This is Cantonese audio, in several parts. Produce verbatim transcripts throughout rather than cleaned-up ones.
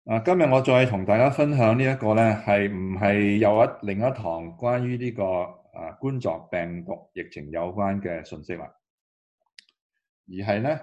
啊，今日我再同大家分享呢一個咧，係唔係有一另一堂關於呢個啊冠狀病毒疫情有關嘅信息啦，而係咧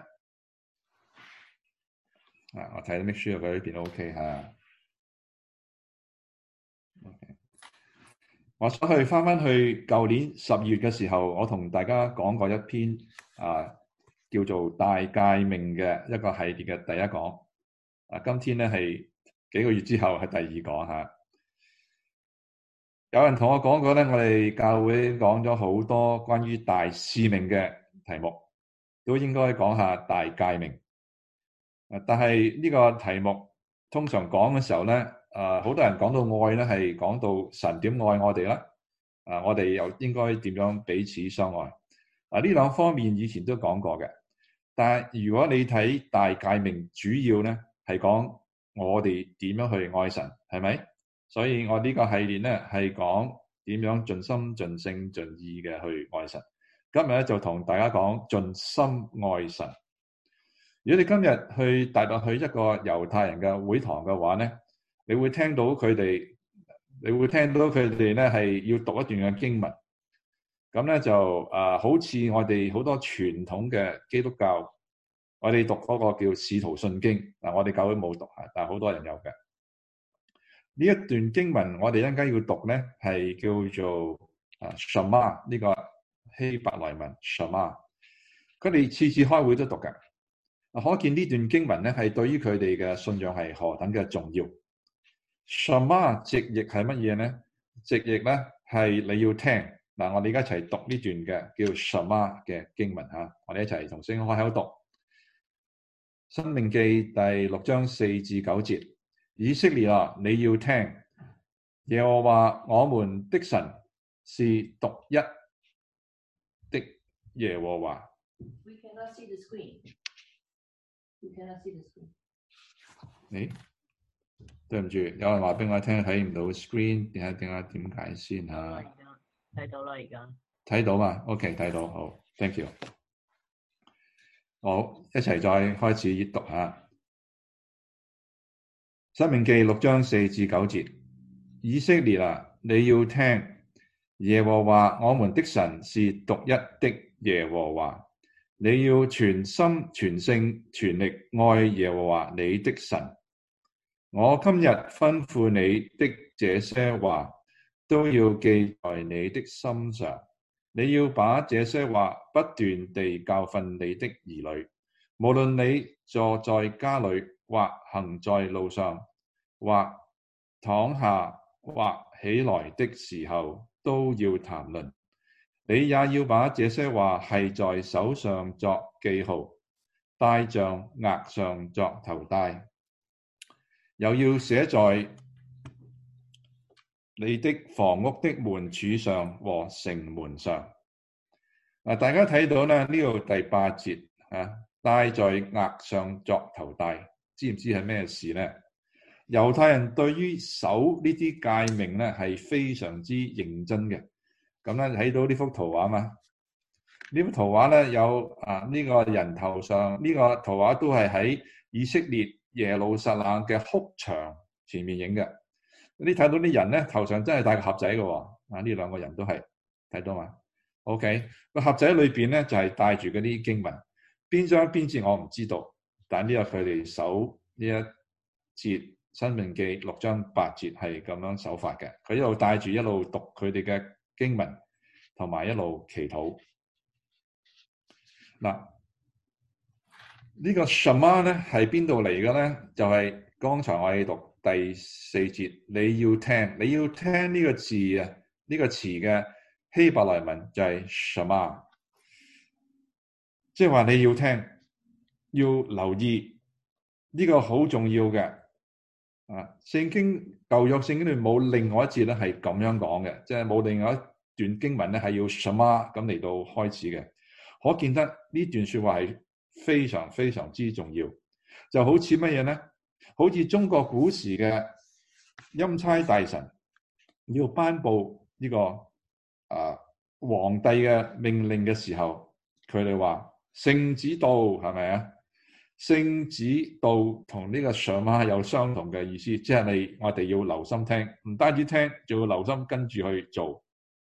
啊，我睇到 make sure 佢呢邊 OK 吓。OK，我想去翻翻去舊年十二月嘅時候，我同大家講過一篇啊叫做大誡命嘅一個系列嘅第一講。啊，今天咧係幾個月之後係第二講吓。有人同我講過咧，我哋教會講咗好多關於大使命嘅題目，都應該講下大誡命。但係呢個題目通常講嘅時候咧，誒，好多人講到愛咧，係講到神點愛我哋啦。啊，我哋又應該點樣彼此相愛？啊，呢兩方面以前都講過嘅。但係如果你睇大誡命，主要咧係講我哋點樣去愛神，係咪？所以我呢個系列咧係講點樣盡心盡性盡意嘅去愛神。今日咧就同大家講盡心愛神。如果你今日去帶入去一個猶太人嘅會堂嘅話咧，你會聽到佢哋，你會聽到佢哋咧係要讀一段嘅經文。咁咧就誒、呃，好似我哋好多傳統嘅基督教，我哋讀嗰個叫使徒信經嗱，我哋教會冇讀吓，但係好多人有嘅。呢一段經文，我哋一陣間要讀咧，係叫做啊 Shema 呢個希伯來文 Shema， 佢哋次次開會都讀嘅。可見呢段經文咧係對於佢哋嘅信仰係何等嘅重要。Shema 直譯係乜嘢咧？直譯咧係你要聽嗱，我哋而家一齊讀呢段嘅叫 Shema 嘅經文吓，我哋一齊同聲開口讀。申命記第六章四至九節。以色列啊，你要聽，耶和華我們的神是獨一的耶和華。 We cannot see the screen. We cannot see the screen. 誒，對唔住，有人話俾我聽睇唔到 screen，點解點解點解先吓？ 睇到啦，而家睇到嘛 ？OK，睇到，好 ，thank you。好，一齊再開始閱讀吓。申命記六章四至九節，以色列啊，你要聽，耶和華我們的神是獨一的耶和華，你要全心全性全力愛耶和華你的神。我今日吩咐你的這些話，都要記在你的心上，你要把這些話不斷地教訓你的兒女，無論你坐在家裏，或行在路上，或躺下，或起來的時候，都要談論。你也要把這些話繫在手上作記號，戴在額上作頭帶，又要寫在你的房屋的門柱上和城門上。啊，大家睇到咧呢度第八節啊，戴在額上作頭帶。知唔知係咩事呢？猶太人對於守呢啲誡命咧係非常之認真嘅。咁咧睇到呢幅圖畫嘛？呢幅圖畫咧有啊呢個人頭上呢個圖畫都係喺以色列耶路撒冷嘅哭牆前面影嘅。你睇到啲人咧頭上真係戴個盒仔嘅喎。啊，呢兩個人都係睇到嘛 ？OK，個盒仔裏邊咧就係帶住嗰啲經文，邊章邊節我唔知道。但呢個佢哋守呢一節申命記六章八節係咁樣守法嘅，佢一路帶住一路讀佢哋嘅經文，同埋一路祈禱。嗱，呢個 Shema 咧係邊度嚟嘅咧？就係、是、剛才我哋讀第四節，你要聽，你要聽呢個字啊，呢、這個詞嘅希伯來文就係 Shema， 即係話你要聽。要留意呢、這個好重要嘅啊！聖經舊約聖經裏冇另外一節咧係咁樣講嘅，即係冇另外一段經文咧係要 Shema 咁嚟到開始嘅。可見得呢段說話係非常非常之重要。就好似乜嘢咧？好似中國古時嘅欽差大臣要頒布呢、這個啊皇帝嘅命令嘅時候，佢哋話聖旨到，係咪啊？ 聖子道同呢個上馬有相同嘅意思，即係你我哋要留心聽，唔單止聽，仲要留心跟住去做。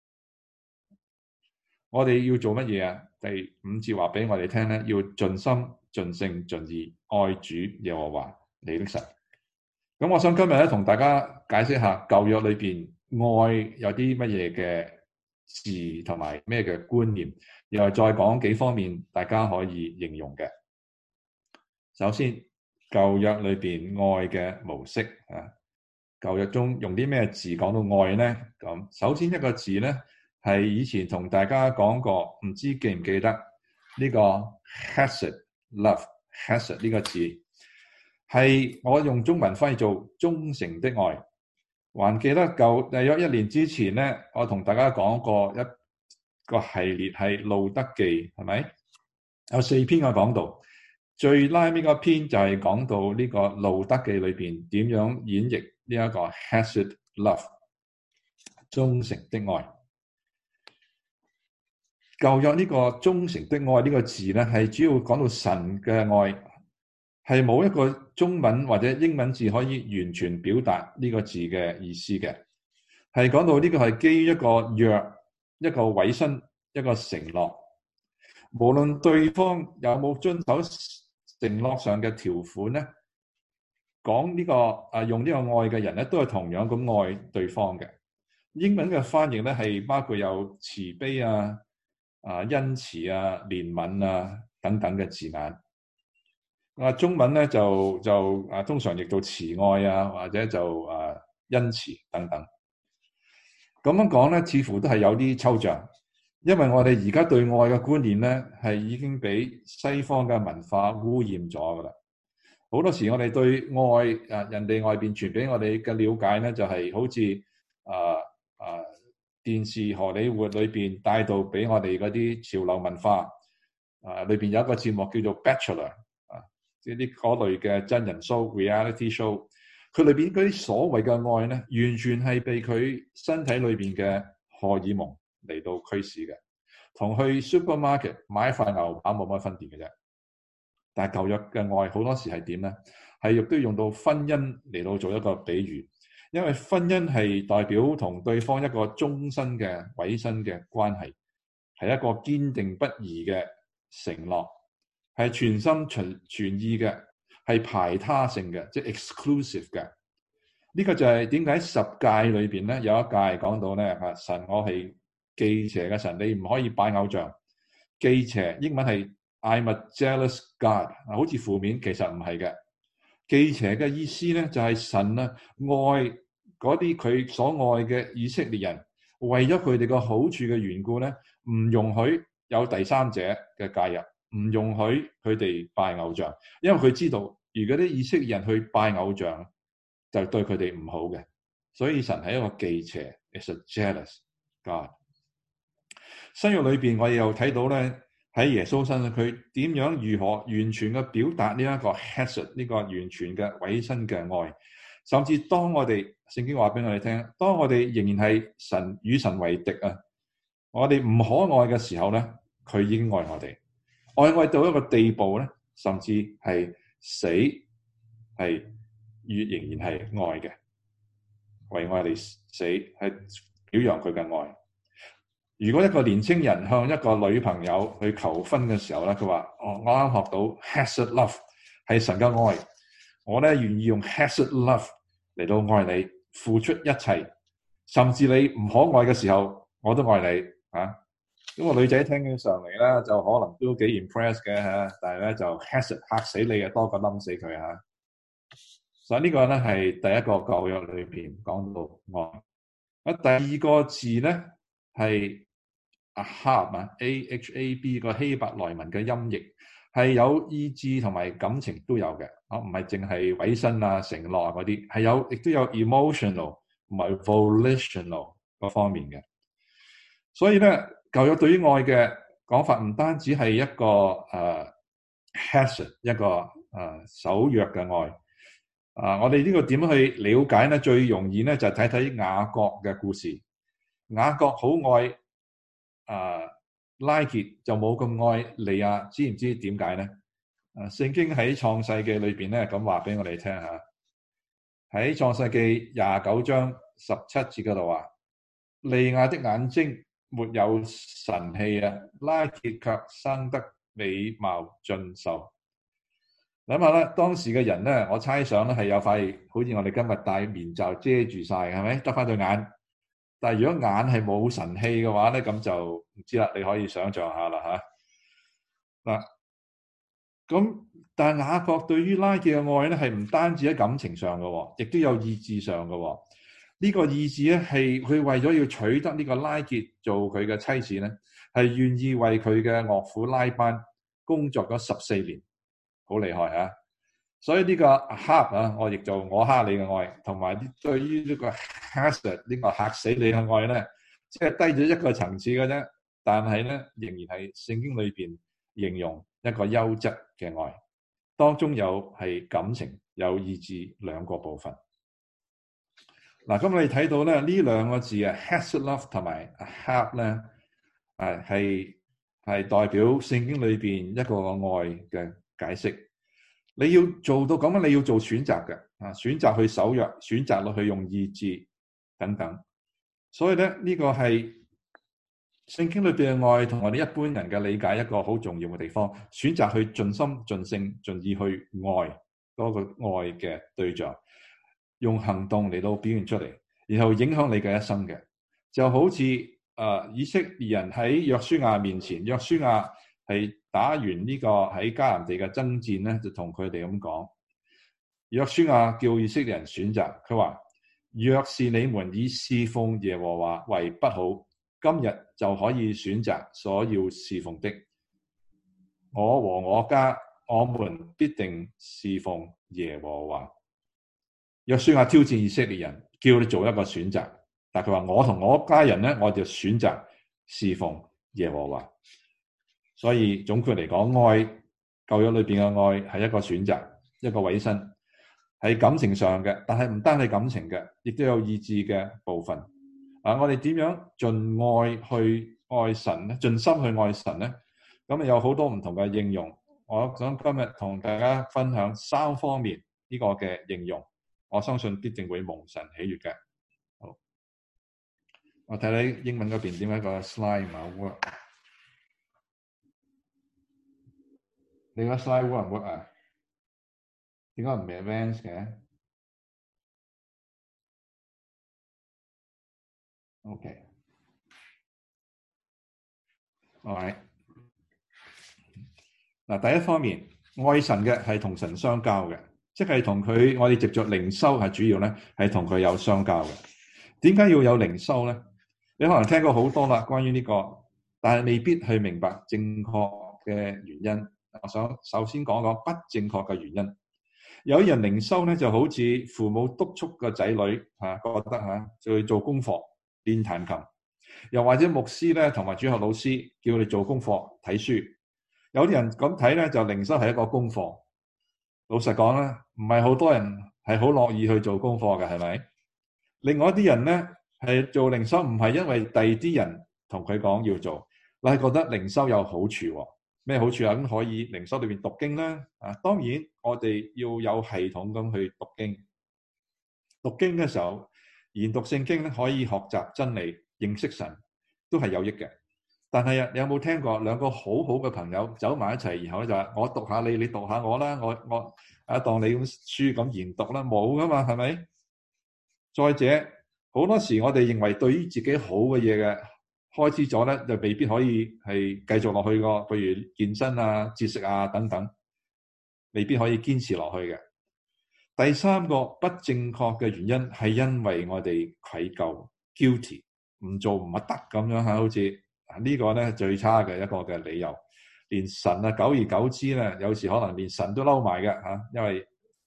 我哋要做乜嘢啊？第五節話俾我哋聽咧，要盡心、盡性、盡意愛主耶和華你的神。咁我想今日咧同大家解釋下舊約裏邊愛有啲乜嘢嘅字同埋咩嘅觀念，然後再講幾方面大家可以形容嘅。首先，舊約裏邊愛嘅模式啊，舊約中用啲咩字講到愛呢？咁首先一個字咧係以前同大家講過，唔知記唔記得呢個 Hesed love Hesed 呢個字係我用中文翻譯做忠誠的愛。還記得舊大約一年之前咧，我同大家講過一個系列係路德記，係咪有四篇嘅講道？最拉尾個篇就係講到呢個路德記裏邊點樣演繹呢一個 Hesed love 忠誠的愛。舊約呢個忠誠的愛呢個字咧，係主要講到神嘅愛，係冇一個中文或者英文字可以完全表達呢個字嘅意思嘅，係講到呢個係基於一個約、一個委身、一個承諾，無論對方有冇遵守承諾上嘅條款咧，講呢個啊用呢個愛嘅人咧，都係同樣咁愛對方嘅。英文嘅翻譯咧係包括有慈悲啊、啊恩慈啊、憐憫啊等等嘅字眼。啊中文咧就就啊通常譯做慈愛啊，或者就啊恩慈等等。咁樣講咧，似乎都係有啲抽象。因為我哋而家對愛嘅觀念咧，係已經俾西方嘅文化污染咗噶啦。好多時我哋對愛啊，人哋外邊傳俾我哋嘅了解咧，就係、是、好似啊啊電視荷里活裏邊帶到俾我哋嗰啲潮流文化啊，裏邊有一個節目叫做 Bachelor 啊，即係啲嗰類嘅真人 show、reality show， 佢裏邊嗰啲所謂嘅愛咧，完全係被佢身體裏邊嘅荷爾蒙嚟到驅使嘅，同去 supermarket 買塊牛扒冇乜分別嘅啫。但係舊約嘅愛好多時係點咧？係亦都用到婚姻嚟到做一個比喻，因為婚姻係代表同對方一個終身嘅委身嘅關係，係一個堅定不移嘅承諾，係全心全全意嘅，係排他性嘅，即係 exclusive 嘅。呢、這個就係點解十誡裏邊咧有一誡講到咧嚇，神我係忌邪嘅神，你唔可以拜偶像。忌邪英文係 I'm a jealous God， 好似負面，其實唔係嘅。忌邪嘅意思咧就係、是、神啊愛嗰啲佢所愛嘅以色列人，為咗佢哋個好處嘅緣故咧，唔容許有第三者嘅介入，唔容許佢哋拜偶像，因為佢知道如果啲以色列人去拜偶像，就對佢哋唔好嘅。所以神係一個忌邪 ，is a jealous God。新約裏邊我哋又睇到咧，喺耶穌身上佢點樣如何完全嘅表達呢一個 Hesed 呢個完全嘅委身嘅愛，甚至當我哋聖經話俾我哋聽，當我哋仍然係神與神為敵啊，我哋唔可愛嘅時候咧，佢已經愛我哋，愛愛到一個地步咧，甚至係死係越仍然係愛嘅，為我哋死係表揚佢嘅愛。如果一個年青人向一個女朋友去求婚嘅時候咧，佢話：哦，我啱學到 Hesed love 係神嘅愛，我咧願意用 Hesed love 嚟到愛你，付出一切，甚至你唔可愛嘅時候，我都愛你啊！咁個女仔聽起上嚟咧，就可能都幾 impress 嘅嚇，但係咧就 Hesed 嚇死你嘅多過冧死佢嚇。所以呢個咧係第一個舊約裏邊講到愛。啊，第二個字咧係Ahab 啊 ，A H A B 個希伯來文嘅音譯係有意志同埋感情都有嘅，啊唔係淨係委身啊、承諾嗰啲，係有亦都有 emotional 同埋 volitional 嗰方面嘅。所以咧，舊約對於愛嘅講法唔單止係一個誒、uh, Hesed 一個誒、uh, 守約嘅愛。啊，我哋呢個點樣去了解咧？最容易咧就係睇睇雅各嘅故事。雅各好愛。啊，拉結就冇咁愛利亞，知唔知點解咧？ 啊，聖經喺創世記裏邊咧咁話俾我哋聽下，喺創世記廿九章十七節嗰度話，利亞的眼睛沒有神氣啊，拉結卻生得美貌俊秀。諗下啦，當時嘅人咧，我猜想咧係有塊好似我哋今日戴面罩遮住晒，係咪？得翻對眼。但係如果眼係冇神氣嘅話咧，咁就唔知啦。你可以想象下啦吓。嗱，咁但係雅各對於拉結嘅愛咧，係唔單止喺感情上嘅，亦都有意志上嘅。呢個意志咧係佢為咗要取得呢個拉結做佢嘅妻子咧，係願意為佢嘅岳父拉班工作咗十四年。好厲害啊！所以呢個蝦啊，我亦做我蝦你嘅愛，同埋對於呢個 hazard 呢個嚇死你嘅愛咧，即係低咗一個層次嘅啫。但係咧，仍然係聖經裏邊形容一個優質嘅愛，當中有係感情、有意志兩個部分。嗱，咁我哋睇到咧呢兩個字啊 hazard love 同埋 hab 咧，誒係係代表聖經裏邊一個愛嘅解釋。你要做到咁樣，你要做選擇嘅啊，選擇去守約，選擇落去用意志等等。所以咧，呢個係聖經裏邊嘅愛，同我哋一般人嘅理解一個好重要嘅地方。選擇去盡心盡性盡意去愛嗰個愛嘅對象，用行動嚟到表現出嚟，然後影響你嘅一生嘅。就好似誒、呃、以色列人喺約書亞面前，約書亞係打完呢個喺迦南地嘅爭戰咧，就同佢哋咁講。約書亞叫以色列人選擇，佢話：若是你們以侍奉耶和華為不好，今日就可以選擇所要侍奉的。我和我家，我們必定侍奉耶和華。約書亞挑戰以色列人，叫你做一個選擇。但佢話：我同我家人咧，我就選擇侍奉耶和華。所以總括嚟講，愛舊約裏邊嘅愛係一個選擇，一個委身，係感情上嘅，但係唔單係感情嘅，亦都有意志嘅部分。啊，我哋點樣盡愛去愛神咧？盡心去愛神咧？咁啊有好多唔同嘅應用。我想今日同大家分享三方面呢個嘅應用，我相信必定會蒙神喜悅嘅。好，我睇你英文嗰邊點解個 slide 唔係 work？你個 slide work 唔 work 啊？點解唔係 advance 嘅 ？OK， alright。嗱，第一方面，愛神嘅係同神相交嘅，即係同佢我哋藉着靈修係主要咧，係同佢有相交嘅。點解要有靈修咧？你可能聽過好多啦，關於呢個，但係未必去明白正確嘅原因。我想首先講講不正確嘅原因。有人靈修咧，就好似父母督促個仔女嚇，覺得嚇就去做功課、練彈琴，又或者牧師咧同埋主學老師叫你做功課、睇書。有啲人咁睇咧，就靈修係一個功課。老實講咧，唔係好多人係好樂意去做功課嘅，係咪？另外一啲人咧係做靈修，唔係因為第二啲人同佢講要做，你係覺得靈修有好處喎。咩好處啊？咁可以靈修裏邊讀經啦。啊，當然我哋要有系統咁去讀經。讀經嘅時候，研讀聖經咧，可以學習真理、認識神，都係有益嘅。但係啊，你有冇聽過兩個好好嘅朋友走埋一齊，然後咧就話我讀下你，你讀下我啦，我我啊當你咁書咁研讀啦，冇噶嘛，係咪？再者，好多時我哋認為對於自己好嘅嘢嘅開始咗咧，就未必可以係繼續落去個，譬如健身啊、節食啊等等，未必可以堅持落去嘅。第三個不正確嘅原因係因為我哋愧疚 guilty， 唔做唔得咁樣嚇，好似呢個咧最差嘅一個嘅理由。連神啊，久而久之咧，有時可能連神都嬲埋嘅嚇，因為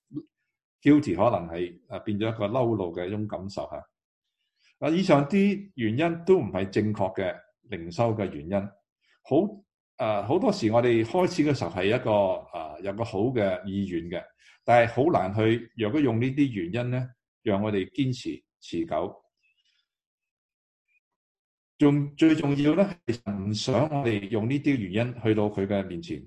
guilty 可能係啊變咗一個嬲怒嘅一種感受嚇。啊，以上啲原因都唔係正確嘅靈修嘅原因。好誒，好多時我哋開始嘅時候係一個誒有個好嘅意願嘅，但係好難去若果用呢啲原因咧，讓我哋堅持持久。仲最重要咧係唔想我哋用呢啲原因去到佢嘅面前。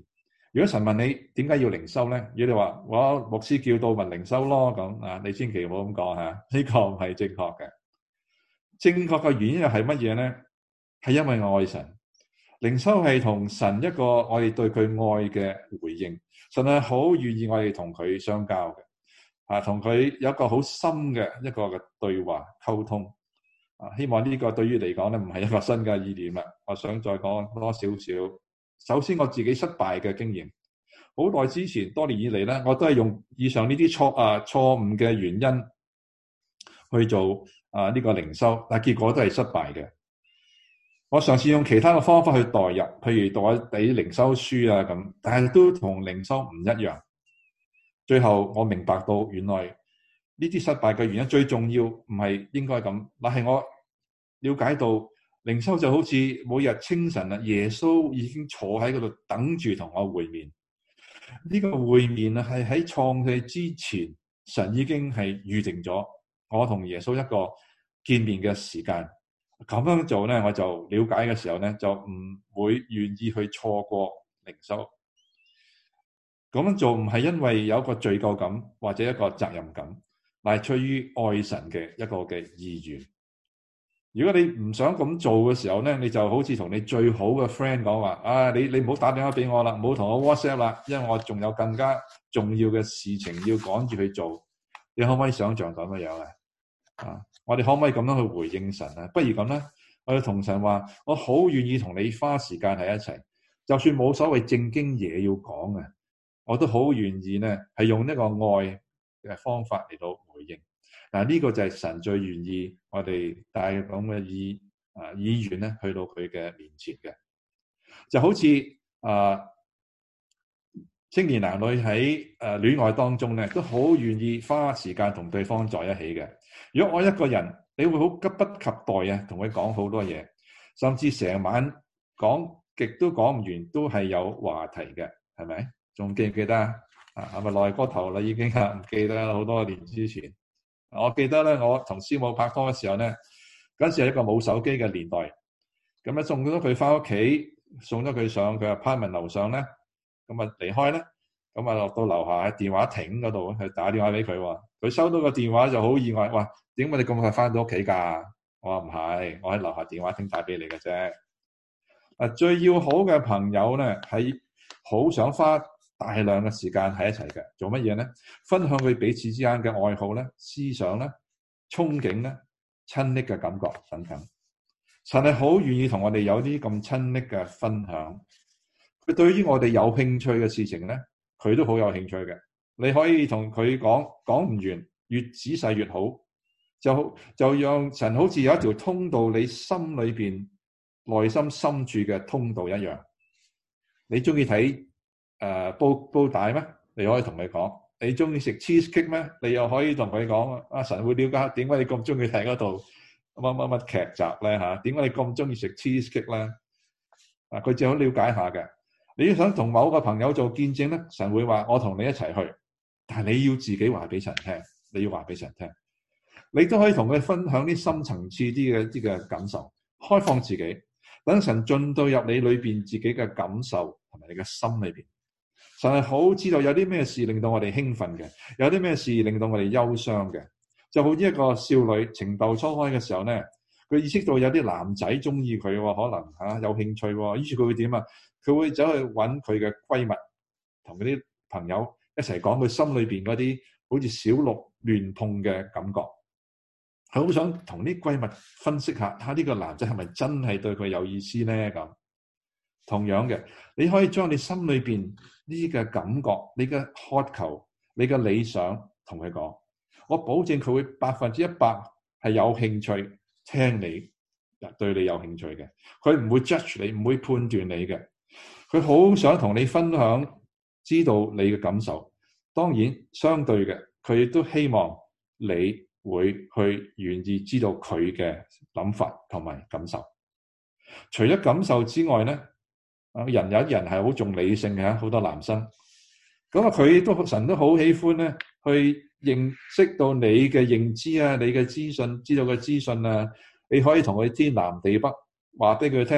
如果神問你點解要靈修咧，如果你話我牧師叫到咪靈修咯，咁啊，你千祈唔好咁講吓，呢個唔係正確嘅。正確嘅原因又係乜嘢咧？係因為愛神。靈修係同神一個我哋對佢愛嘅回應。神係好願意我哋同佢相交嘅，啊，同佢有一個好深嘅一個嘅對話溝通。啊，希望呢個對於嚟講咧，唔係一個新嘅意念啦。我想再講多少少。首先，我自己失敗嘅經驗，好耐之前，多年以嚟咧，我都係用以上呢啲錯啊錯誤嘅原因去做啊呢個靈修，但結果都係失敗嘅。我嘗試用其他嘅方法去代入，譬如讀一啲靈修書啊咁，但係都同靈修唔一樣。最後我明白到，原來呢啲失敗嘅原因最重要唔係應該咁，但係我了解到靈修就好似每日清晨啊，耶穌已經坐喺嗰度等住同我會面。呢個會面啊，係喺創世之前，神已經係預定咗我同耶穌一個見面嘅時間。咁樣做咧，我就了解嘅時候咧，就唔會願意去錯過靈修。咁樣做唔係因為有一個罪疚感或者一個責任感，乃係出於愛神嘅一個嘅意願。如果你唔想咁做嘅時候咧，你就好似同你最好嘅 friend 講話，啊，你你唔好打電話俾我啦，唔好同我 WhatsApp 啦，因為我仲有更加重要嘅事情要趕住去做。你可唔可以想象咁樣樣啊？啊！我哋可唔可以咁樣去回應神啊？不如咁咧，我哋同神話，我好願意同你花時間喺一齊，就算冇所謂正經嘢要講啊，我都好願意咧，係用呢個愛嘅方法嚟到回應。嗱，呢個就係神最願意我哋帶咁嘅意啊意願咧，去到佢嘅面前嘅，就好似啊。青年男女喺誒戀愛當中咧，都好願意花時間同對方在一起嘅。如果愛一個人，你會好急不及待啊，同佢講好多嘢，甚至成晚講極都講唔完，都係有話題嘅，係咪？仲記唔記得啊？啊，係咪耐過頭啦？已經啊，唔記得啦，好多年之前。我記得咧，我同師母拍拖嘅時候咧，嗰陣時係一個冇手機嘅年代，咁咧送咗佢翻屋企，送咗佢上佢 apartment 樓上咧。咁啊離開咧，咁啊落到樓下喺電話亭嗰度去打電話俾佢喎。佢收到個電話就好意外，哇！點解你咁快翻到屋企㗎？我話唔係，我喺樓下電話亭打俾你嘅啫。啊，最要好嘅朋友咧，係好想花大量嘅時間喺一齊嘅。做乜嘢咧？分享佢彼此之間嘅愛好咧、思想咧、憧憬咧、親昵嘅感覺等等。神係好願意同我哋有啲咁親昵嘅分享。佢對於我哋有興趣嘅事情咧，佢都好有興趣嘅。你可以同佢講，講唔完，越仔細越好。就就讓神好似有一條通道，你心裏邊內心深處嘅通道一樣。你中意睇誒煲煲帶咩？你可以同佢講。你中意食 cheesecake 咩？你又可以同佢講。阿神會了解點解你咁中意睇嗰度乜乜乜劇集咧嚇？點解你咁中意食 cheesecake 咧？啊，佢最好了解下嘅。你想同某個朋友做見證咧，神會話我同你一齊去，但係你要自己話俾神聽，你要話俾神聽。你都可以同佢分享啲深層次啲嘅啲嘅感受，開放自己，等神進到入你裏邊自己嘅感受同埋你嘅心裏邊。神係好知道有啲咩事令到我哋興奮嘅，有啲咩事令到我哋憂傷嘅。就好似一個少女情竇初開嘅時候咧，佢意識到有啲男仔中意佢，可能吓、啊、有興趣，於是佢會點啊？佢會走去揾佢嘅閨蜜，同嗰啲朋友一齊講佢心裏邊嗰啲好似小鹿亂碰嘅感覺。佢好想同啲閨蜜分析下，睇下呢個男仔係咪真係對佢有意思咧？咁同樣嘅，你可以將你心裏邊呢啲嘅感覺、你嘅渴求、你嘅理想同佢講。我保證佢會百分之一百係有興趣聽你，對你有興趣嘅。佢唔會 judge 你，唔會判斷你嘅。佢好想同你分享，知道你嘅感受。當然，相對嘅，佢亦都希望你會去願意知道佢嘅諗法同埋感受。除咗感受之外咧，啊，人有啲人係好重理性嘅，好多男生。咁啊，佢都神都好喜歡咧，去認識到你嘅認知啊，你嘅資訊，知道嘅資訊啊，你可以同佢天南地北話俾佢聽。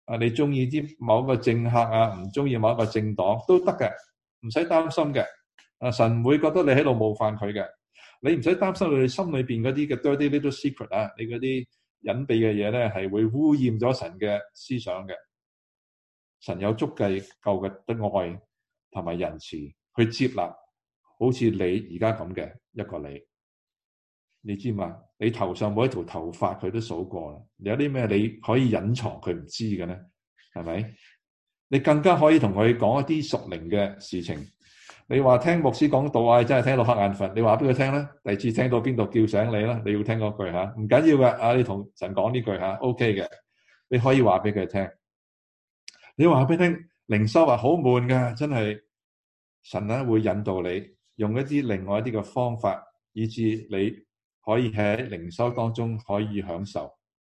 啊，你中意啲某個政客啊，唔中意某一個政黨都得嘅，唔使擔心嘅。啊，神唔會覺得你喺度冒犯佢嘅，你唔使擔心你心裏邊嗰啲嘅 dirty little secret 啊，你嗰啲隱秘嘅嘢咧係會污染咗神嘅思想嘅。神有足夠夠嘅的愛同埋仁慈去接納，好似你而家咁嘅一個你。你知嘛？你頭上每一條頭髮佢都數過啦。你有啲咩你可以隱藏佢唔知嘅咧？係咪？你更加可以同佢講一啲屬靈嘅事情。你話聽牧師講道啊，真係聽到瞌眼瞓。你話俾佢聽咧，第二次聽到邊度叫醒你啦？你要聽嗰句吓，唔緊要嘅。啊，你同神講呢句吓 ，OK 嘅。你可以話俾佢聽。你話俾佢聽，靈修啊好悶噶，真係神咧會引導你用一啲另外一啲嘅方法，以致你可以喺靈修當中可以享受。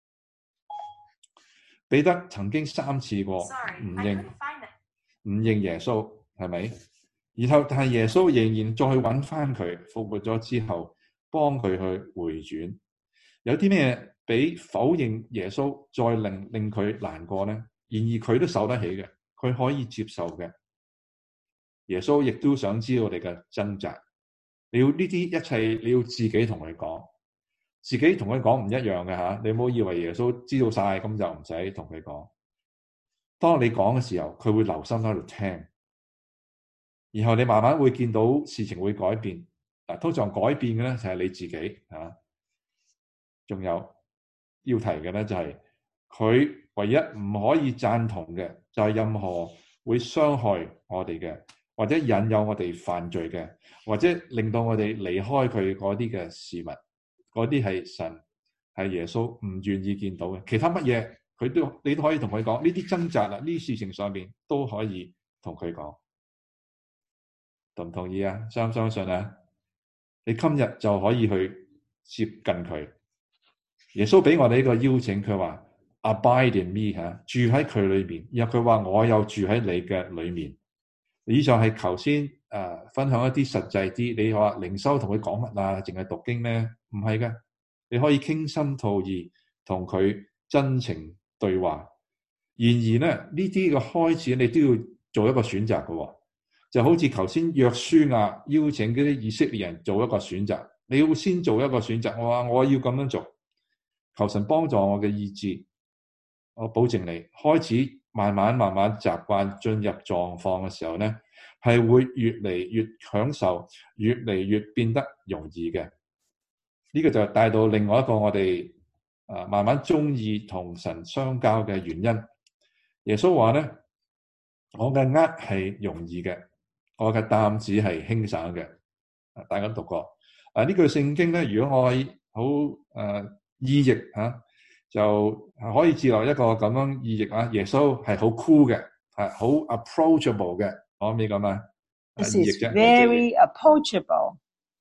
彼得曾經三次過唔認唔認耶穌，係咪？然後但係耶穌仍然再揾翻佢，復活咗之後，幫佢去回轉。有啲咩比否認耶穌再令令佢難過呢？然而佢都受得起嘅，佢可以接受嘅。耶穌亦都想知道我哋嘅掙扎。你要呢啲一切，你要自己同佢講，自己同佢講唔一樣嘅吓。你唔好以為耶穌知道晒，咁就唔使同佢講。當你講嘅時候，佢會留心喺度聽，然後你慢慢會見到事情會改變。嗱，通常改變嘅咧就係你自己吓。仲有要提嘅咧就係佢唯一唔可以贊同嘅就係任何會傷害我哋嘅，或者引誘我哋犯罪嘅，或者令到我哋離開佢嗰啲嘅事物，嗰啲係神係耶穌唔願意見到嘅。其他乜嘢佢都你都可以同佢講，呢啲掙扎啊，呢啲事情上面都可以同佢講。同唔同意啊？相唔相信啊？你今日就可以去接近佢。耶穌俾我哋呢個邀請，佢話 Abide in me 吓，住喺佢裏面。然後佢話我又住喺你嘅裏面。以上係頭先誒分享一啲實際啲。你話靈修同佢講乜啊？淨係讀經咩？唔係嘅，你可以傾心吐意同佢真情對話。然而咧，呢啲嘅開始你都要做一個選擇嘅，就好似頭先約書亞邀請嗰啲以色列人做一個選擇。你要先做一個選擇，我話我要咁樣做。求神幫助我嘅意志，我保證你開始慢慢慢慢習慣進入狀況嘅時候咧，係會越嚟越享受，越嚟越變得容易嘅。呢個就帶到另外一個我哋啊慢慢中意同神相交嘅原因。耶穌話咧，我嘅軛係容易嘅，我嘅擔子係輕省嘅。大家讀過啊？呢句聖經咧，如果我喺好誒。意譯吓、啊、就可以接落一個咁樣意譯啊。耶穌係好 cool 嘅，係好 approachable 嘅，可唔可以咁啊？ This is very approachable。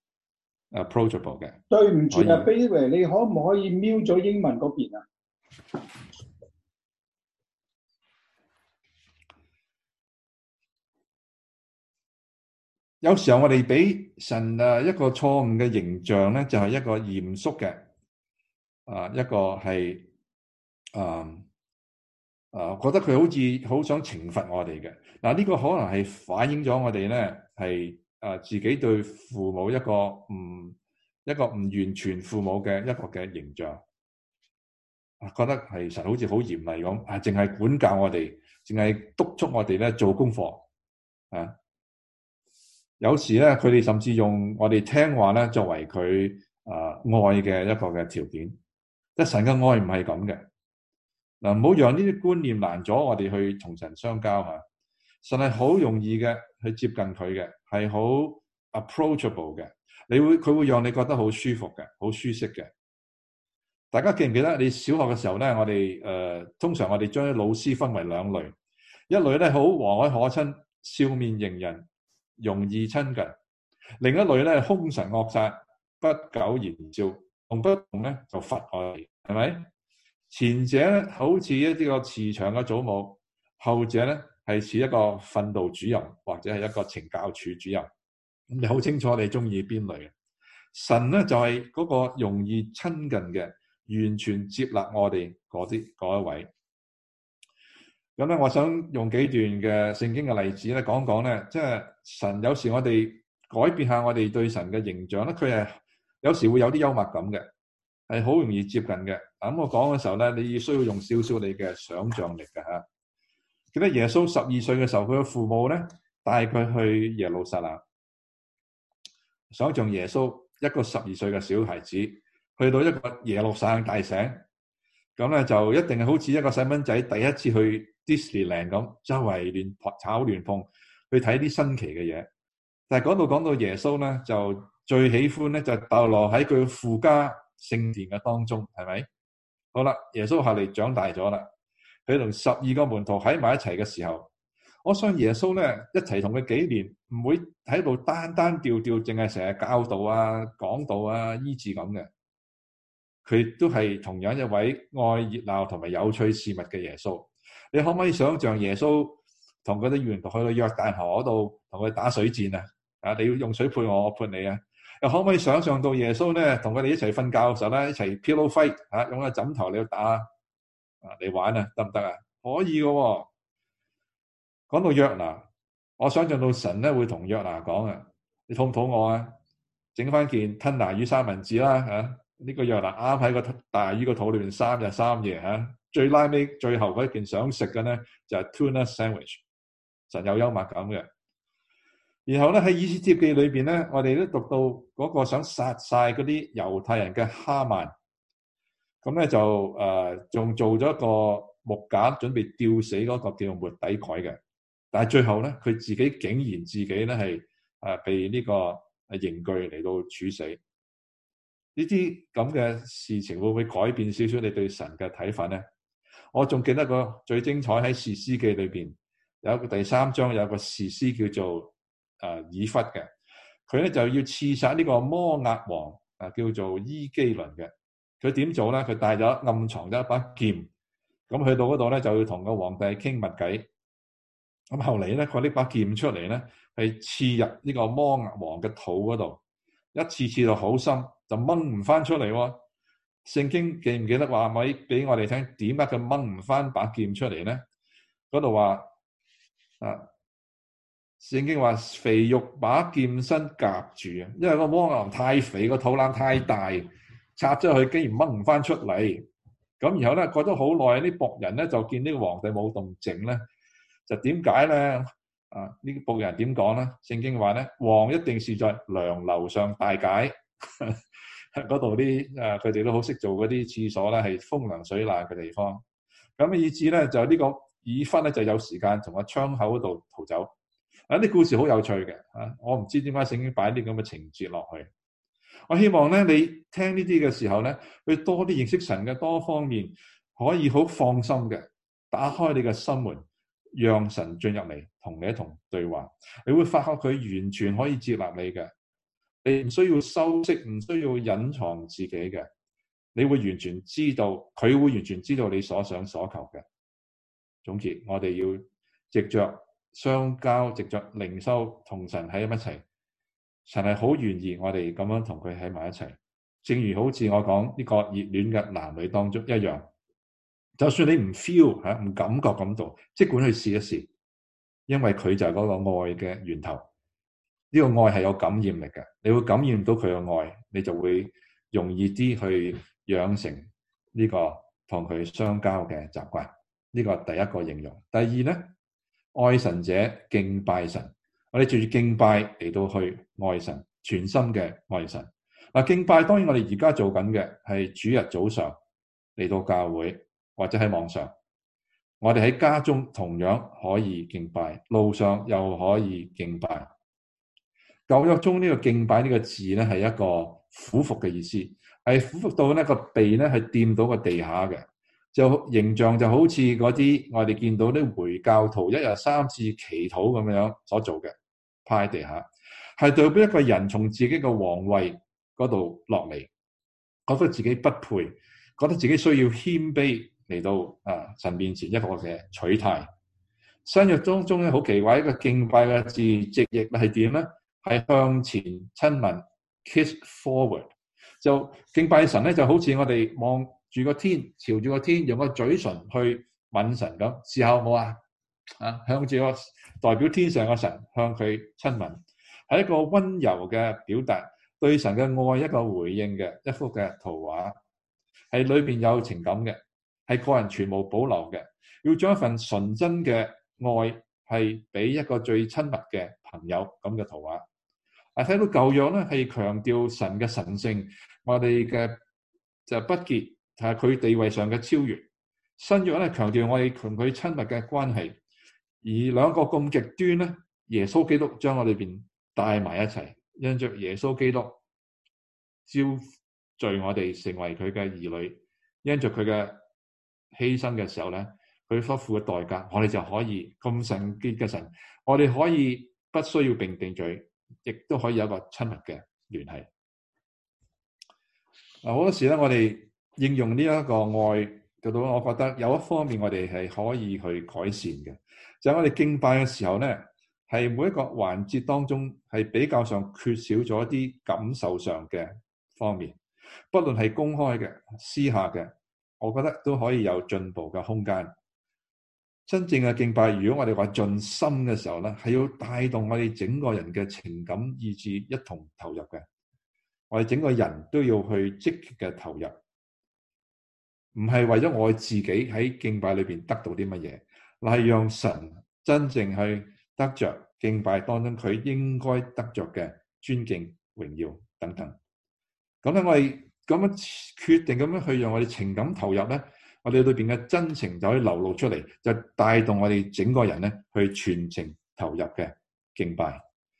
approachable 嘅。 對唔住啊 Billy， 你可唔可以瞄咗英文嗰邊啊？ 有時候我哋俾神啊一個錯誤嘅形象咧，就係、是、一個嚴肅嘅。啊，一個係啊啊，覺得佢好似好想懲罰我哋嘅。嗱、啊，呢、這個可能係反映咗我哋咧係啊自己對父母一個唔一個唔完全父母嘅一個嘅形象。啊，覺得係神好似好嚴厲咁，啊，淨係管教我哋，淨係督促我哋咧做功課。啊，有時咧佢哋甚至用我哋聽話咧作為佢啊愛嘅一個嘅條件。即神嘅愛唔係咁嘅。嗱，唔好讓呢啲觀念攔阻我哋去同神相交吓。神係好容易嘅去接近佢嘅，係好 approachable 嘅。你會佢會讓你覺得好舒服嘅，好舒適嘅。大家記唔記得你小學嘅時候咧？我哋誒、呃、通常我哋將啲老師分為兩類，一類咧好和藹可親，笑面迎人，容易親近；另一類咧兇神惡煞，不苟言笑。同不同咧就忽我哋，係咪？前者咧好似一啲個慈祥嘅祖母，後者咧係似一個訓導主任或者係一個懲教處主任。咁你好清楚你中意邊類嘅？神咧就係、是、嗰個容易親近嘅，完全接納我哋嗰啲嗰一位。 咁咧，我想用幾段嘅聖經嘅例子咧，講講咧，即係神有時我哋改變下我哋對神嘅形象咧，佢係有時會有啲幽默感嘅，係好容易接近嘅。咁我講嘅時候咧，你要需要用少少你嘅想像力嘅嚇。記得耶穌十二歲嘅時候，佢嘅父母咧帶佢去耶路撒冷，想像耶穌一個十二歲嘅小孩子去到一個耶路撒冷大城，咁咧就一定係好似一個細蚊仔第一次去 Disneyland 咁，周圍亂炒亂碰，去睇啲新奇嘅嘢。但係講到講到耶穌咧，就最喜歡咧就逗留喺佢父家聖殿嘅當中，係咪？好啦，耶穌後嚟長大咗啦，佢同十二個門徒喺埋一齊嘅時候，我想耶穌咧一齊同佢幾年，唔會喺度單單調調，淨係成日教導啊、講道啊、醫治咁嘅。佢都係同樣一位愛熱鬧同埋有趣事物嘅耶穌。你可唔可以想象耶穌同嗰啲門徒去到約旦河嗰度同佢打水戰啊？啊，你要用水潑我，我潑你啊！又可唔可以想象到耶穌咧同佢哋一齊瞓覺嘅時候咧，一齊 pillow fight 啊，用個枕頭你去打啊，你玩啊，得唔得啊？可以嘅喎、哦。講到約拿，我想象到神咧會同約拿講啊，你肚唔肚餓啊？整翻件吞拿魚三文治啦嚇！呢、這個約拿啱喺個大魚個肚裏邊三日三夜嚇、啊，最拉尾最後嗰一件想食嘅咧就係、是、tuna sandwich， 神有幽默感嘅。然後咧喺以斯帖記裏邊咧，我哋都讀到嗰個想殺晒嗰啲猶太人嘅哈曼，咁咧就誒仲、呃、做咗一個木架，準備吊死嗰個叫末底改嘅。但係最後咧，佢自己竟然自己咧係誒被呢個刑具嚟到處死。呢啲咁嘅事情會唔會改變少少你對神嘅睇法咧？我仲記得個最精彩喺士師記裏邊有一個第三章有一個士師叫做誒、呃、以弗嘅，佢咧就要刺殺呢個摩押王啊，叫做伊基倫嘅。佢點做咧？佢帶咗暗藏咗一把劍，咁去到嗰度咧就要同個皇帝傾密偈。咁後嚟咧，佢拎把劍出嚟咧，係刺入呢個摩押王嘅肚嗰度，一次刺到好深，就掹唔翻出嚟喎。聖經記唔記得話咪俾我哋聽點解佢掹唔翻把劍出嚟咧？嗰度話啊，聖經話肥肉把劍身夾住啊，因為個摩押王太肥，個肚腩太大，插咗佢竟然掹唔翻出嚟。咁然後咧過咗好耐，啲僕人咧就見呢個皇帝冇動靜咧。就點解咧？啊，呢啲僕人點講咧？聖經話咧，王一定是在涼樓上大解，嗰度啲誒佢哋都好識做嗰啲廁所咧，係風涼水冷嘅地方。咁以至咧就呢個以弗咧就有時間從個窗口嗰度逃走。啊，啲故事好有趣嘅啊！我唔知點解聖經擺啲咁嘅情節落去。我希望咧你聽呢啲嘅時候咧，去多啲認識神嘅多方面，可以好放心嘅打開你嘅心門。讓神進入嚟同你一同對話，你會發覺佢完全可以接納你嘅，你唔需要修飾，唔需要隱藏自己嘅，你會完全知道，佢會完全知道你所想所求嘅。總結，我哋要藉着相交，藉着靈修，同神喺一齊。神係好願意我哋咁樣同佢喺埋一齊，正如好似我講呢個熱戀嘅男女當中一樣。就算你唔 feel 吓，唔感覺咁做，即管去試一試，因為佢就係嗰個愛嘅源頭。呢個愛係有感染力嘅，你會感染到佢嘅愛，你就會容易啲去養成呢個同佢相交嘅習慣。呢個係第一個形容。第二咧，愛神者敬拜神，我哋藉住敬拜嚟到去愛神，全心嘅愛神。嗱，敬拜當然我哋而家做緊嘅係主日早上嚟到教會。或者喺網上，我哋喺家中同樣可以敬拜，路上又可以敬拜。舊約中呢個敬拜呢個字咧係一個俯伏嘅意思，係俯伏到呢個鼻咧係掂到個地下嘅，就形象就好似嗰啲我哋見到啲回教徒一日三次祈禱咁樣所做嘅，趴喺地下，係代表一個人從自己嘅皇位嗰度落嚟，覺得自己不配，覺得自己需要謙卑。嚟到啊神面前一個嘅取態。新約當中咧好奇怪，一個敬拜嘅字直譯係點咧？係向前親吻 kiss forward。就敬拜神咧就好似我哋望住個天，朝住個天，用個嘴唇去吻神咁，試下好冇啊？啊，向住個代表天上嘅神向佢親吻，係一個溫柔嘅表達，對神嘅愛一個回應嘅一幅嘅圖畫，係裏邊有情感嘅，係個人全無保留嘅，要將一份純真嘅愛係俾一個最親密嘅朋友咁嘅圖畫。啊，睇到舊約咧係強調神嘅神聖，我哋嘅就不潔，係佢地位上嘅超越。新約咧強調我哋同佢親密嘅關係，而兩個咁極端咧，耶穌基督將我哋邊帶埋一齊，因着耶穌基督招聚我哋成為佢嘅兒女，因着佢嘅犧牲嘅時候咧，佢所付嘅代價，我哋就可以咁聖潔嘅神，我哋可以不需要並定罪，亦都可以有一個親密嘅聯繫。嗱，好多時咧，我哋應用呢一個愛，到到我覺得有一方面我哋係可以去改善嘅，就係我哋敬拜嘅時候咧，係每一個環節當中係比較上缺少咗一啲感受上嘅方面，不論係公開嘅、私下嘅，我覺得都可以有進步嘅空間。真正嘅敬拜，如果我哋話盡心嘅時候咧，係要帶動我哋整個人嘅情感意志一同投入嘅。我哋整個人都要去積極嘅投入，唔係為咗我自己喺敬拜裏邊得到啲乜嘢，而係讓神真正去得着敬拜當中佢應該得着嘅尊敬、榮耀等等。咁咧，我哋咁樣決定咁樣去讓我哋情感投入咧，我哋裏邊嘅真情就可以流露出嚟，就帶動我哋整個人咧去全情投入嘅敬拜。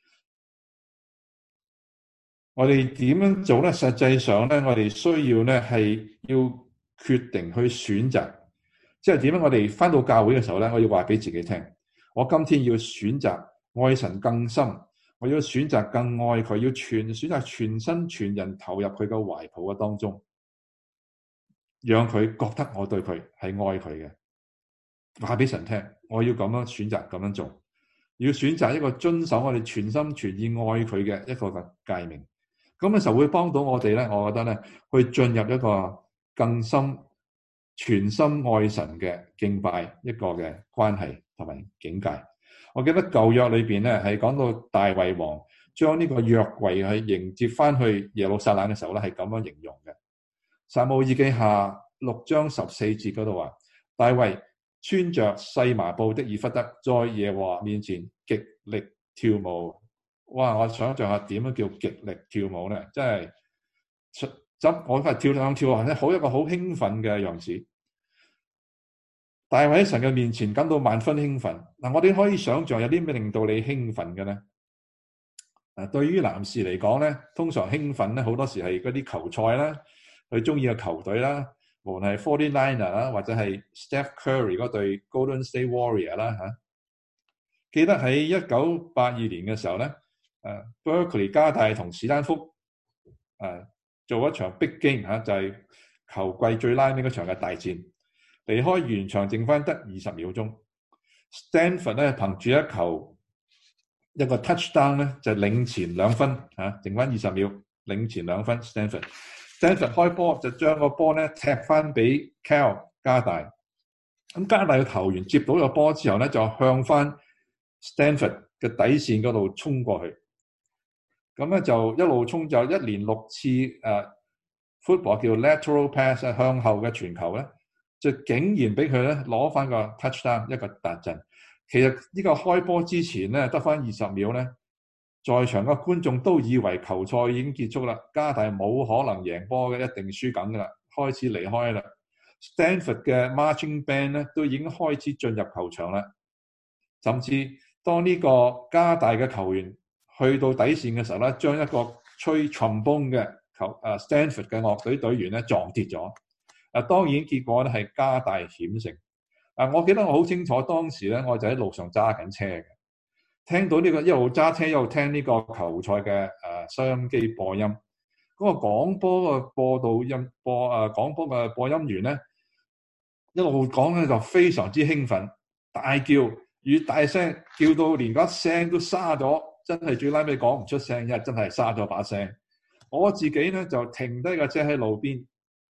我哋點樣做咧？實際上咧，我哋需要咧係要決定去選擇，即係點樣？我哋返到教會嘅時候咧，我要話俾自己聽，我今天要選擇愛神更深，我要選擇更愛佢，要全選擇全身全人投入佢嘅懷抱嘅當中，讓佢覺得我對佢係愛佢嘅。話俾神聽，我要咁樣選擇咁樣做，要選擇一個遵守我哋全心全意愛佢嘅一個嘅誡命。咁嘅時候會幫到我哋咧，我覺得咧，去進入一個更深、全心愛神嘅敬拜一個嘅關係同埋境界。我記得舊約裏邊咧係講到大衛王將呢個約櫃去迎接翻去耶路撒冷嘅時候咧，係咁樣形容嘅。撒母耳記下六章十四節嗰度話，大衛穿着細麻布的以弗得，在耶和華面前極力跳舞。哇！我想象下點樣叫極力跳舞咧，真係執我係跳兩跳咧，好一個好興奮嘅樣子。大衛喺神嘅面前感到萬分興奮。嗱，我哋可以想象有啲咩令到你興奮嘅咧？啊，對於男士嚟講咧，通常興奮咧好多時係嗰啲球賽啦，佢中意嘅球隊啦，無論係 forty-niner 啦，或者係 Steph Curry 嗰隊 Golden State Warrior 啦嚇。記得喺一九八二年嘅時候咧。誒 Berkeley 加大同史丹福誒做一場 big game 嚇，就係球季最拉尾嗰場嘅大戰。離開完場剩翻得二十秒鐘 ，Stanford 咧憑住一球一個 touchdown 咧就領前兩分嚇，剩翻二十秒領前兩分。Stanford Stanford 開波就將個波咧踢翻俾 Cal 加大。咁加大嘅球員接到個波之後咧，就向翻 Stanford 嘅底線嗰度衝過去。咁咧就一路衝，就一連六次誒、uh, football 叫 lateral pass 向後嘅傳球咧，就竟然俾佢咧攞翻個 touchdown 一個達陣。其實呢個開波之前咧得翻二十秒咧，在場嘅觀眾都以為球賽已經結束啦，加大冇可能贏波嘅，一定輸緊噶啦，開始離開啦。Stanford 嘅 marching band 咧都已經開始進入球場啦，甚至當呢個加大嘅球員去到底線嘅時候咧，將一個吹 trombone 嘅球誒 Stanford 嘅樂隊隊員咧撞跌咗。啊，當然結果咧係加大險勝。啊，我記得我好清楚當時咧，我就喺路上揸緊車嘅，聽到呢、這個一路揸車一路聽呢個球賽嘅誒收音機播音。嗰、那個廣播嘅播導音播誒廣播嘅播音員咧，一路講咧就非常之興奮，大叫越大聲，叫到連把聲都沙咗。真係最拉尾講唔出聲，因為真係沙咗把聲。我自己咧就停低架車喺路邊，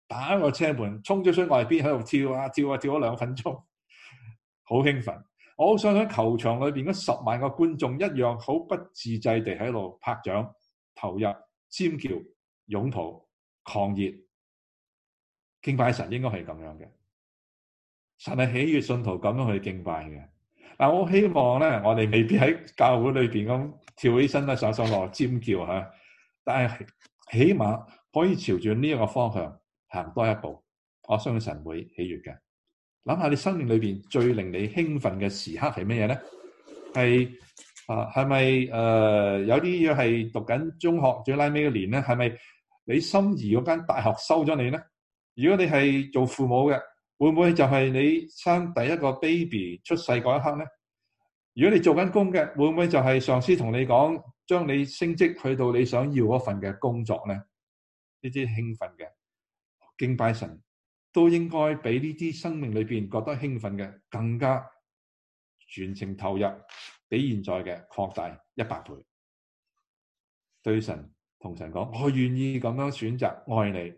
打個車門，衝咗出外邊喺度跳啊跳啊跳咗兩分鐘，好興奮。我好想喺球場裏邊嗰十萬個觀眾一樣好不自制地喺度拍掌、投入、尖叫、擁抱、狂熱。敬拜神應該係咁樣嘅，神係喜悅信徒咁樣去敬拜嘅。嗱，我希望咧，我哋未必喺教會裏邊咁跳起身啦、上上落尖叫吓，但係起碼可以朝住呢一個方向行多一步。我相信神會喜悅嘅。諗下你生命裏邊最令你興奮嘅時刻係咩嘢咧？係啊，係咪誒有啲嘢係讀緊中學最拉尾嘅年咧？係咪你心儀嗰間大學收咗你咧？如果你係做父母嘅，會唔會就係你生第一個 baby 出世嗰一刻咧？如果你做緊工嘅，會唔會就係上司同你講，將你升職去到你想要嗰份嘅工作咧？呢啲興奮嘅敬拜神，都應該比呢啲生命裏邊覺得興奮嘅更加全情投入，比現在嘅擴大一百倍。對神同神講，我願意咁樣選擇愛你，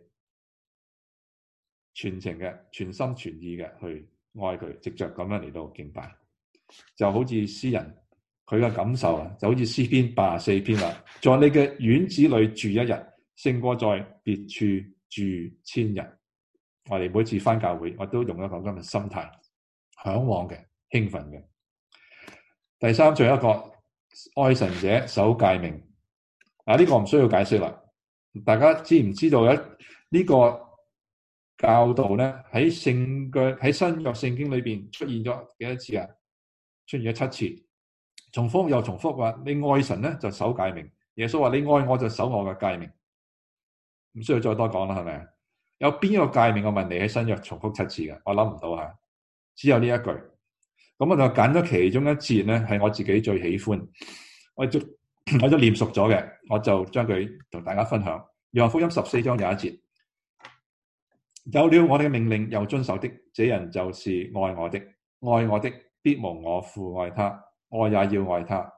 全情嘅、全心全意嘅去愛佢，藉着咁樣嚟到敬拜。就好似詩人佢嘅感受啊，就好似詩篇八十四篇話，在你嘅院子裏住一日，勝過在別處住千日。我哋每次返教會，我都用一個咁嘅心態，向往嘅、興奮嘅。第三，仲有一個愛神者守誡命。啊，呢個唔需要解釋啦。大家知唔知道咧？呢個教導咧喺聖嘅喺新約聖經裏邊出現咗幾多次啊？出現咗七次，重複又重複話，你愛神咧就守誡命。耶穌話你愛我就守我嘅誡命，唔需要再多講啦，係咪？有邊個誡命我問你喺新約重複七次嘅？我諗唔到吓，只有呢一句。咁我就揀咗其中一節咧，係我自己最喜歡，我都我都念熟咗嘅，我就將佢同大家分享。約翰福音十四章有一節，有了我哋嘅命令又遵守的，這人就是愛我的，愛我的必蒙我父愛他，我也要愛他。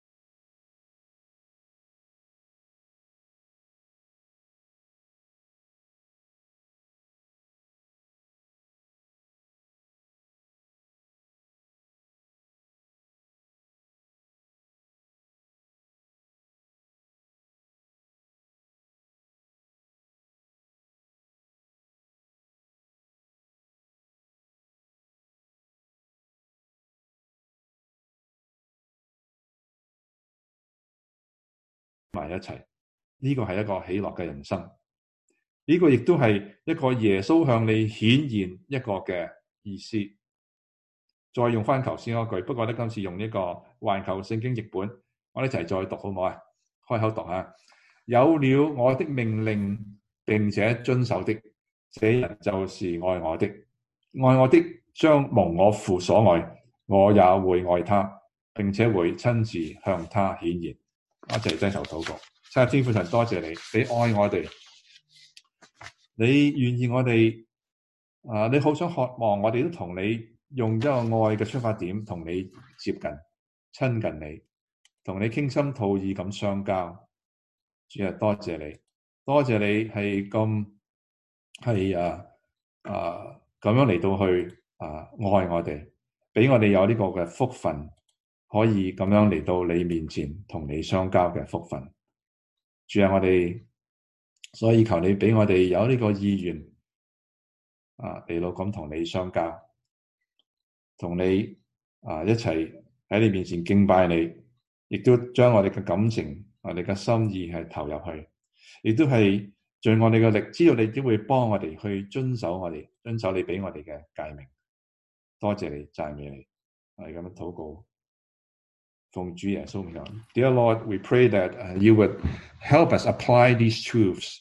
埋一齊，呢個係一個喜樂嘅人生，呢個亦都係一個耶穌向你顯現一個嘅意思。再用翻頭先嗰句，不過咧今次用呢個環球聖經譯本，我哋一齊再讀好唔好啊？開口讀下，有了我的命令並且遵守的，這人就是愛我的，愛我的將蒙我父所愛，我也會愛他，並且會親自向他顯現。我一齊低頭禱告。親愛的天父神，多謝你，你愛我哋，你願意我哋啊，你好想渴望我哋都同你用一個愛嘅出發點，同你接近、親近你，同你傾心吐意咁相交。主啊，多謝你，多謝你係咁係啊啊咁樣嚟到去啊愛我哋，俾我哋有呢個嘅福分。可以咁樣嚟到你面前同你相交嘅福分，主啊，我哋所以求你俾我哋有呢個意願啊嚟到咁同你相交，同你啊一齊喺你面前敬拜你，亦都將我哋嘅感情、我哋嘅心意係投入去，亦都係盡我哋嘅力，知道你都會幫我哋去遵守我哋遵守你俾我哋嘅誡命。多謝你，讚美你，我哋咁樣禱告。奉主耶穌名求 Dear Lord, we pray that uh, you would help us apply these truths.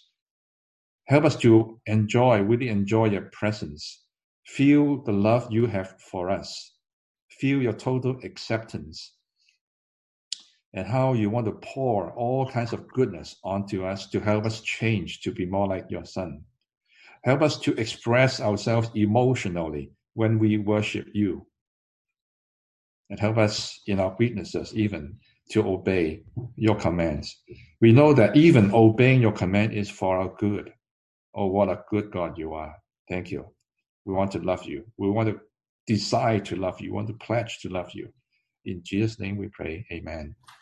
Help us to enjoy, really enjoy your presence. Feel the love you have for us. Feel your total acceptance. And how you want to pour all kinds of goodness onto us to help us change to be more like your Son. Help us to express ourselves emotionally when we worship you. And help us in our weaknesses even to obey your commands. We know that even obeying your command is for our good. Oh, what a good God you are. Thank you. We want to love you. We want to decide to love you. We want to pledge to love you. In Jesus' name we pray. Amen.